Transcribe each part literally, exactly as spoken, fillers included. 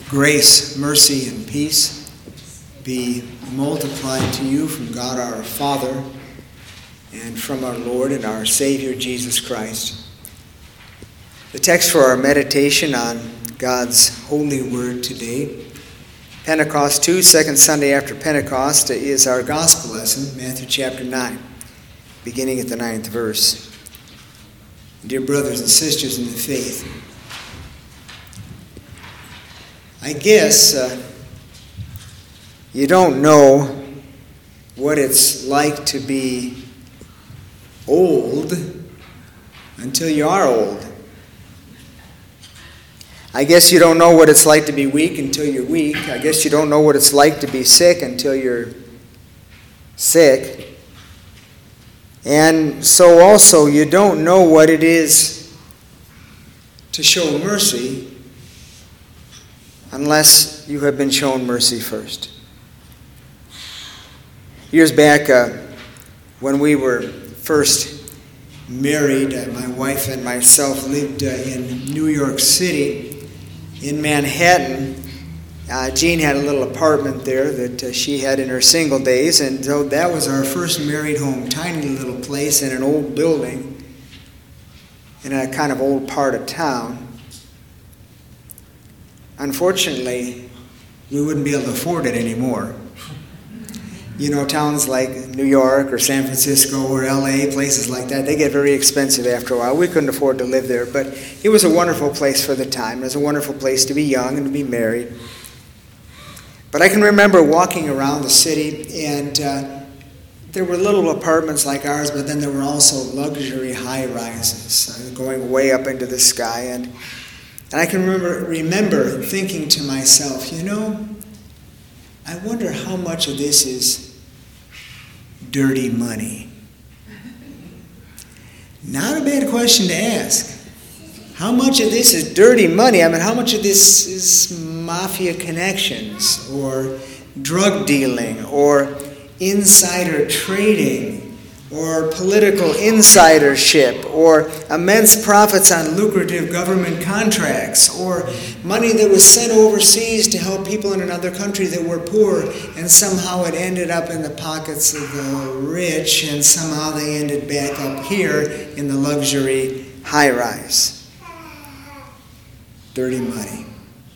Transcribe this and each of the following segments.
Grace, mercy, and peace be multiplied to you from God our Father and from our Lord and our Savior Jesus Christ. The text for our meditation on God's holy word today, Pentecost two, second Sunday after Pentecost, is our gospel lesson, Matthew chapter nine, beginning at the ninth verse. Dear brothers and sisters in the faith, I guess uh, you don't know what it's like to be old until you are old. I guess you don't know what it's like to be weak until you're weak. I guess you don't know what it's like to be sick until you're sick. And so also you don't know what it is to show mercy unless you have been shown mercy first. Years back, uh, when we were first married, uh, my wife and myself lived uh, in New York City, in Manhattan. Uh, Jean had a little apartment there that uh, she had in her single days, and so that was our first married home, tiny little place in an old building in a kind of old part of town. Unfortunately, we wouldn't be able to afford it anymore. You know, towns like New York or San Francisco or L A, places like that, they get very expensive after a while. We couldn't afford to live there, but it was a wonderful place for the time. It was a wonderful place to be young and to be married. But I can remember walking around the city, and uh, there were little apartments like ours, but then there were also luxury high-rises uh, going way up into the sky. And And I can remember, remember thinking to myself, you know, I wonder how much of this is dirty money. Not a bad question to ask. How much of this is dirty money? I mean, how much of this is mafia connections or drug dealing or insider trading or political insidership, or immense profits on lucrative government contracts, or money that was sent overseas to help people in another country that were poor, and somehow it ended up in the pockets of the rich, and somehow they ended back up here in the luxury high-rise. Dirty money.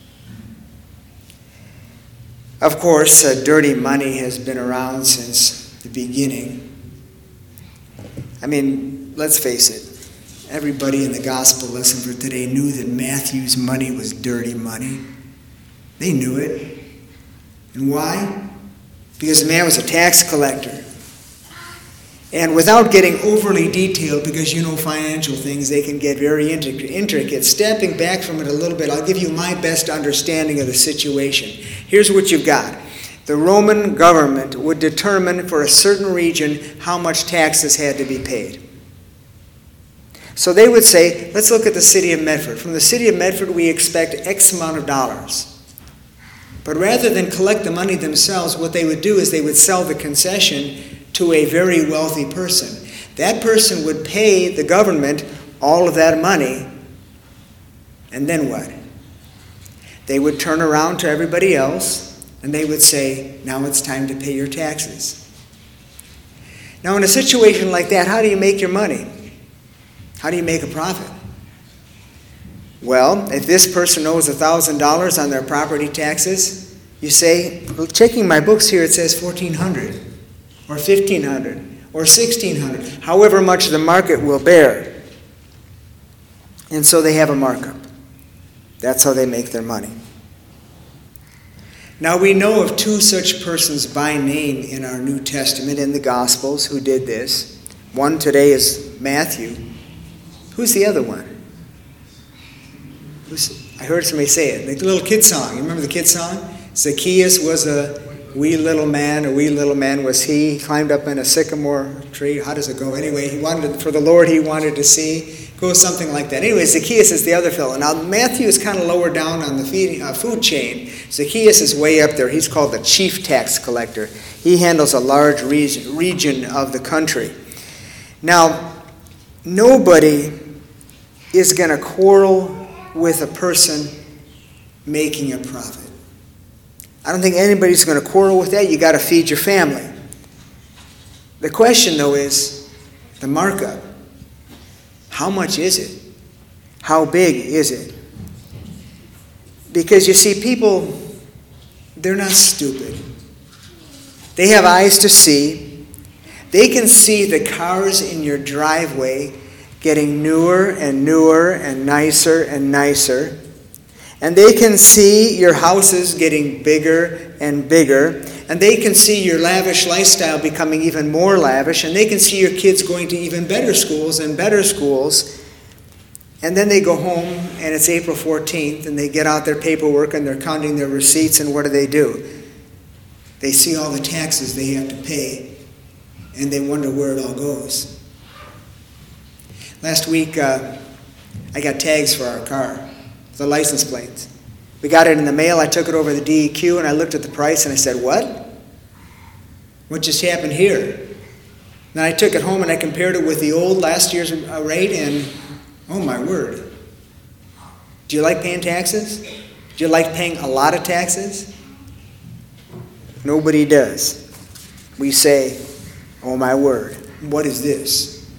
Of course, uh, dirty money has been around since the beginning. I mean, let's face it, everybody in the gospel lesson for today knew that Matthew's money was dirty money. They knew it. And why? Because the man was a tax collector. And without getting overly detailed, because you know financial things, they can get very intricate. Stepping back from it a little bit, I'll give you my best understanding of the situation. Here's what you've got. The Roman government would determine for a certain region how much taxes had to be paid. So they would say, let's look at the city of Medford. From the city of Medford, we expect X amount of dollars. But rather than collect the money themselves, what they would do is they would sell the concession to a very wealthy person. That person would pay the government all of that money, and then what? They would turn around to everybody else, and they would say, now it's time to pay your taxes. Now, in a situation like that, how do you make your money? How do you make a profit? Well, if this person owes one thousand dollars on their property taxes, you say, well, checking my books here, it says fourteen hundred dollars or fifteen hundred dollars or sixteen hundred dollars, however much the market will bear. And so they have a markup. That's how they make their money. Now, we know of two such persons by name in our New Testament, in the Gospels, who did this. One today is Matthew. Who's the other one? Who's, I heard somebody say it, the little kid song. You remember the kid song? Zacchaeus was a wee little man, a wee little man was he. He climbed up in a sycamore tree. How does it go? Anyway, he wanted, for the Lord he wanted to see. Goes something like that. Anyway, Zacchaeus is the other fellow. Now, Matthew is kind of lower down on the feed, uh, food chain. Zacchaeus is way up there. He's called the chief tax collector. He handles a large region, region of the country. Now, nobody is going to quarrel with a person making a profit. I don't think anybody's going to quarrel with that. You got to feed your family. The question, though, is the markup. How much is it? How big is it? Because you see, people, they're not stupid. They have eyes to see. They can see the cars in your driveway getting newer and newer and nicer and nicer. And they can see your houses getting bigger and bigger. And they can see your lavish lifestyle becoming even more lavish. And they can see your kids going to even better schools and better schools. And then they go home, and it's April fourteenth, and they get out their paperwork, and they're counting their receipts, and what do they do? They see all the taxes they have to pay, and they wonder where it all goes. Last week, uh, I got tags for our car, the license plates. We got it in the mail. I took it over to the D E Q, and I looked at the price, and I said, what? What just happened here? Then I took it home, and I compared it with the old last year's rate, and oh my word. Do you like paying taxes? Do you like paying a lot of taxes? Nobody does. We say, oh my word, what is this?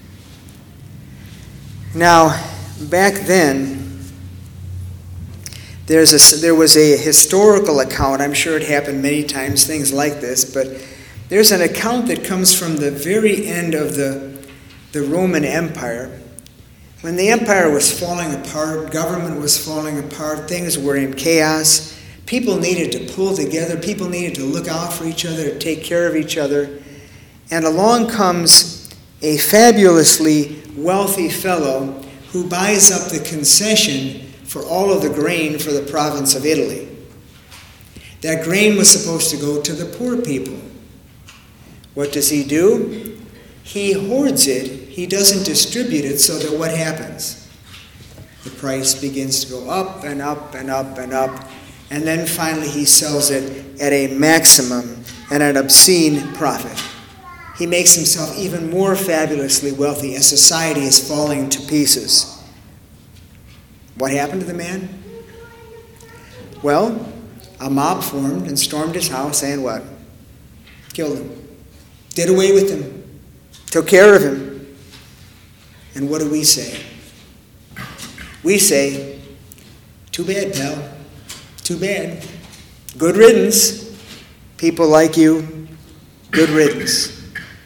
Now, back then, there's a, there was a historical account. I'm sure it happened many times, things like this, but there's an account that comes from the very end of the, the Roman Empire. When the empire was falling apart, government was falling apart, things were in chaos, people needed to pull together, people needed to look out for each other, to take care of each other. And along comes a fabulously wealthy fellow who buys up the concession for all of the grain for the province of Italy. That grain was supposed to go to the poor people. What does he do? He hoards it. He doesn't distribute it, so that what happens? The price begins to go up and up and up and up, and then finally he sells it at a maximum and an obscene profit. He makes himself even more fabulously wealthy as society is falling to pieces. What happened to the man? Well, a mob formed and stormed his house and what? Killed him. Did away with him. Took care of him. And what do we say? We say, too bad, pal. Too bad. Good riddance. People like you, good riddance.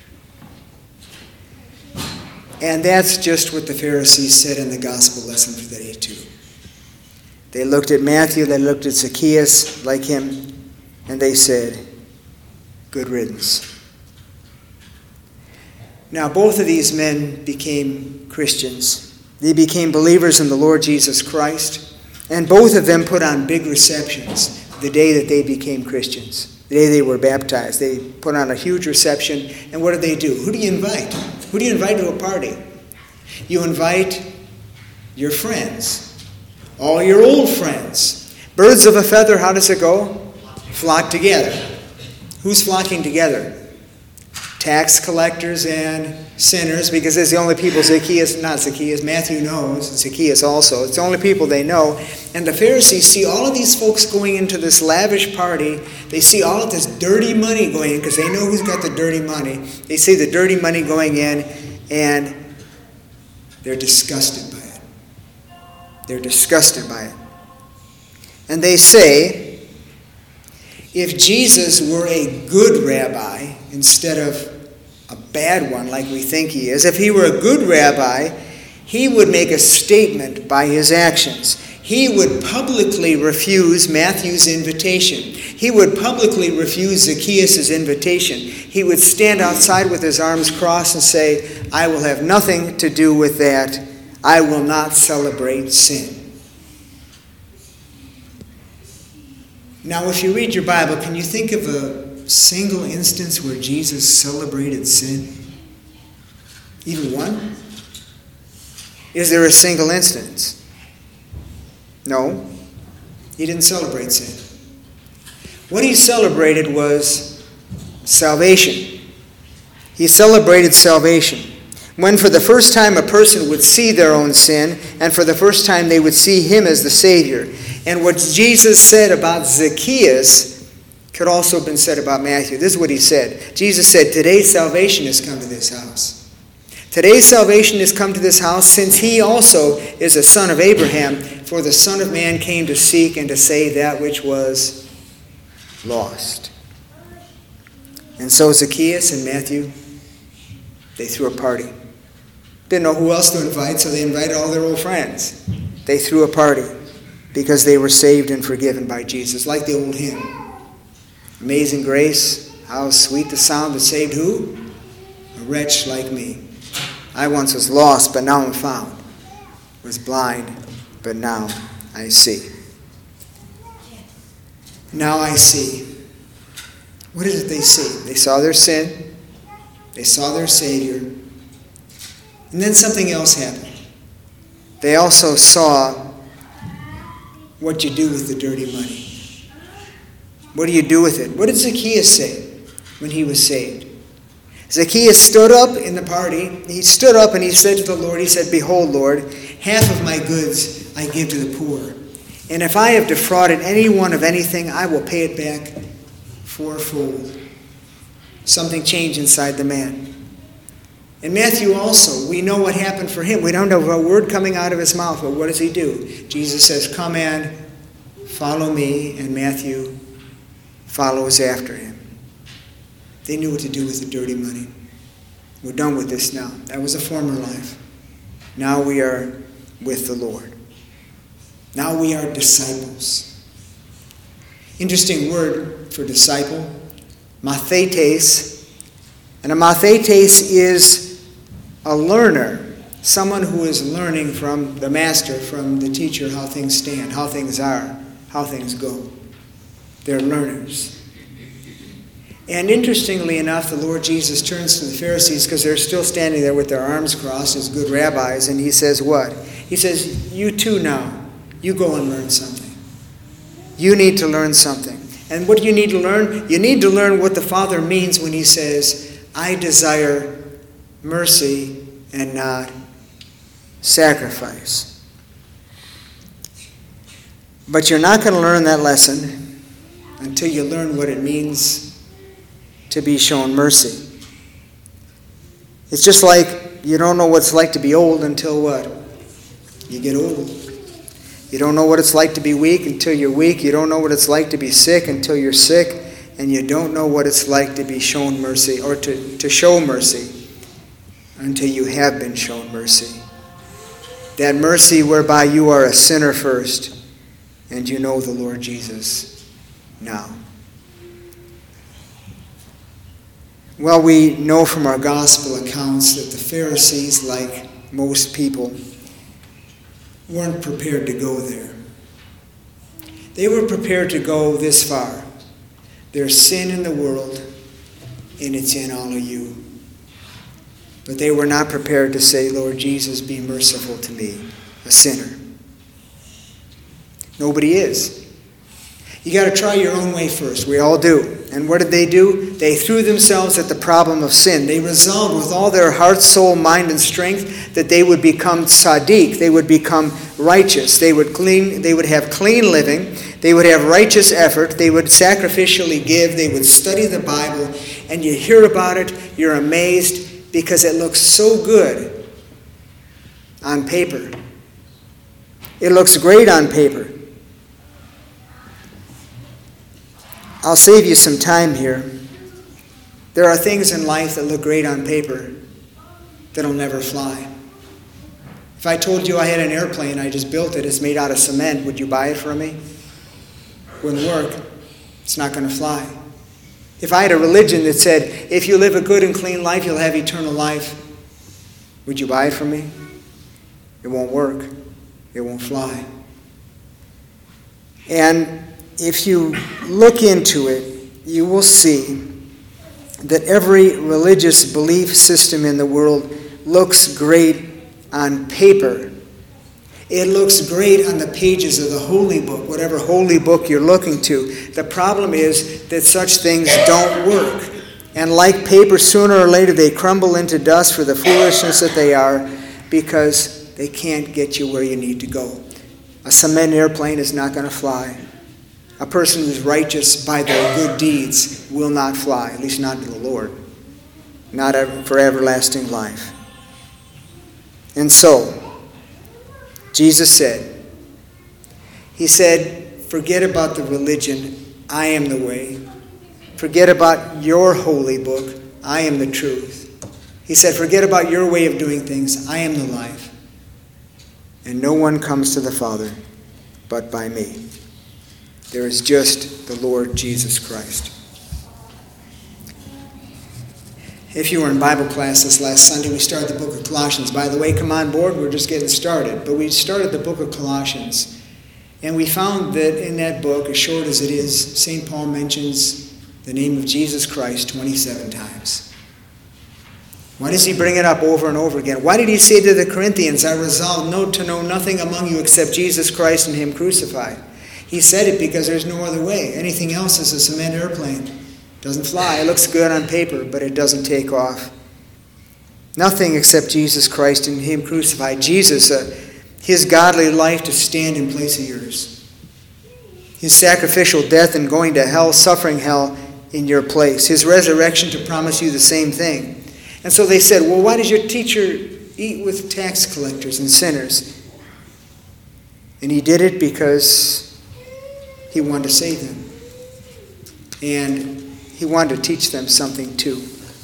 And that's just what the Pharisees said in the gospel lesson for the day too. They looked at Matthew, they looked at Zacchaeus like him, and they said, good riddance. Now, both of these men became Christians. They became believers in the Lord Jesus Christ, and both of them put on big receptions the day that they became Christians, the day they were baptized. They put on a huge reception, and what did they do? Who do you invite? Who do you invite to a party? You invite your friends, all your old friends. Birds of a feather, how does it go? Flock together. Who's flocking together? Tax collectors and sinners, because it's the only people Zacchaeus, not Zacchaeus, Matthew knows, Zacchaeus also. It's the only people they know. And the Pharisees see all of these folks going into this lavish party. They see all of this dirty money going in, because they know who's got the dirty money. They see the dirty money going in, and they're disgusted by it. They're disgusted by it. And they say, if Jesus were a good rabbi instead of a bad one like we think he is, if he were a good rabbi, he would make a statement by his actions. He would publicly refuse Matthew's invitation. He would publicly refuse Zacchaeus' invitation. He would stand outside with his arms crossed and say, I will have nothing to do with that. I will not celebrate sin. Now, if you read your Bible, can you think of a single instance where Jesus celebrated sin? Even one? Is there a single instance? No. He didn't celebrate sin. What he celebrated was salvation. He celebrated salvation. When for the first time a person would see their own sin, and for the first time they would see him as the Savior. And what Jesus said about Zacchaeus could also have been said about Matthew. This is what he said. Jesus said, today salvation has come to this house. Today's salvation has come to this house, since he also is a son of Abraham, for the Son of Man came to seek and to save that which was lost. And so Zacchaeus and Matthew, they threw a party. Didn't know who else to invite, so they invited all their old friends. They threw a party because they were saved and forgiven by Jesus, like the old hymn. Amazing grace, how sweet the sound that saved who? A wretch like me. I once was lost, but now I'm found. Was blind, but now I see. Now I see. What is it they see? They saw their sin. They saw their Savior. And then something else happened. They also saw what you do with the dirty money. What do you do with it? What did Zacchaeus say when he was saved? Zacchaeus stood up in the party. He stood up and he said to the Lord, he said, behold, Lord, half of my goods I give to the poor. And if I have defrauded anyone of anything, I will pay it back fourfold. Something changed inside the man. And Matthew also, we know what happened for him. We don't know a word coming out of his mouth, but what does he do? Jesus says, come and follow me, and Matthew follows after him. They knew what to do with the dirty money. We're done with this now. That was a former life. Now we are with the Lord. Now we are disciples. Interesting word for disciple. Mathetes. And a mathetes is a learner. Someone who is learning from the master, from the teacher, how things stand, how things are, how things go. They're learners. And interestingly enough, the Lord Jesus turns to the Pharisees, because they're still standing there with their arms crossed as good rabbis, and he says what? He says, you too now, you go and learn something. You need to learn something. And what do you need to learn? You need to learn what the Father means when he says, I desire mercy and not sacrifice. But you're not going to learn that lesson until you learn what it means to be shown mercy. It's just like you don't know what it's like to be old until what? You get old. You don't know what it's like to be weak until you're weak. You don't know what it's like to be sick until you're sick. And you don't know what it's like to be shown mercy, or to, to show mercy, until you have been shown mercy. That mercy whereby you are a sinner first, and you know the Lord Jesus now. Well, we know from our gospel accounts that the Pharisees, like most people, weren't prepared to go there. They were prepared to go this far. There's sin in the world, and it's in all of you. But they were not prepared to say, Lord Jesus, be merciful to me, a sinner. Nobody is. You got to try your own way first. We all do. And what did they do? They threw themselves at the problem of sin. They resolved with all their heart, soul, mind, and strength that they would become tzaddik. They would become righteous. They would clean. They would have clean living. They would have righteous effort. They would sacrificially give. They would study the Bible. And you hear about it, you're amazed because it looks so good on paper. It looks great on paper. I'll save you some time here. There are things in life that look great on paper that'll never fly. If I told you I had an airplane, I just built it, it's made out of cement, would you buy it from me? Wouldn't work. It's not going to fly. If I had a religion that said, if you live a good and clean life, you'll have eternal life, would you buy it from me? It won't work. It won't fly. And if you look into it, you will see that every religious belief system in the world looks great on paper. It looks great on the pages of the holy book, whatever holy book you're looking to. The problem is that such things don't work. And like paper, sooner or later they crumble into dust for the foolishness that they are, because they can't get you where you need to go. A cement airplane is not going to fly. A person who is righteous by their good deeds will not fly, at least not to the Lord, not for everlasting life. And so, Jesus said, he said, forget about the religion. I am the way. Forget about your holy book. I am the truth. He said, forget about your way of doing things. I am the life. And no one comes to the Father but by me. There is just the Lord Jesus Christ. If you were in Bible class this last Sunday, we started the book of Colossians. By the way, come on board, we're just getting started. But we started the book of Colossians. And we found that in that book, as short as it is, Saint Paul mentions the name of Jesus Christ twenty-seven times. Why does he bring it up over and over again? Why did he say to the Corinthians, I resolve no, to know nothing among you except Jesus Christ and him crucified? He said it because there's no other way. Anything else is a cement airplane. It doesn't fly. It looks good on paper, but it doesn't take off. Nothing except Jesus Christ and him crucified. Jesus, uh, his godly life to stand in place of yours. His sacrificial death and going to hell, suffering hell in your place. His resurrection to promise you the same thing. And so they said, well, why does your teacher eat with tax collectors and sinners? And he did it because he wanted to save them. And he wanted to teach them something too.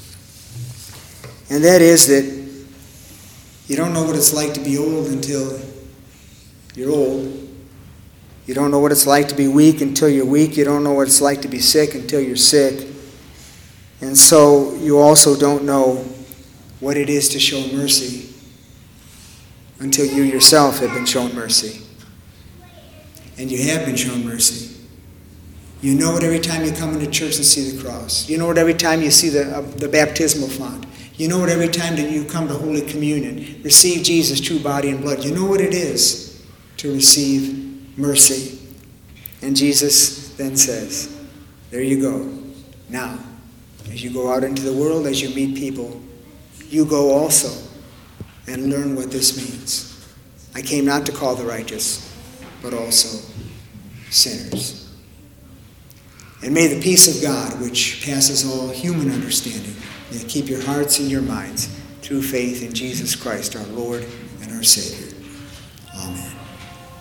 And that is that you don't know what it's like to be old until you're old. You don't know what it's like to be weak until you're weak. You don't know what it's like to be sick until you're sick. And so you also don't know what it is to show mercy until you yourself have been shown mercy. And you have been shown mercy. You know it every time you come into church and see the cross. You know it every time you see the, uh, the baptismal font. You know it every time that you come to Holy Communion, receive Jesus' true body and blood. You know what it is to receive mercy. And Jesus then says, there you go. Now, as you go out into the world, as you meet people, you go also and learn what this means. I came not to call the righteous, but also sinners. And may the peace of God, which passes all human understanding, may keep your hearts and your minds through faith in Jesus Christ, our Lord and our Savior. Amen.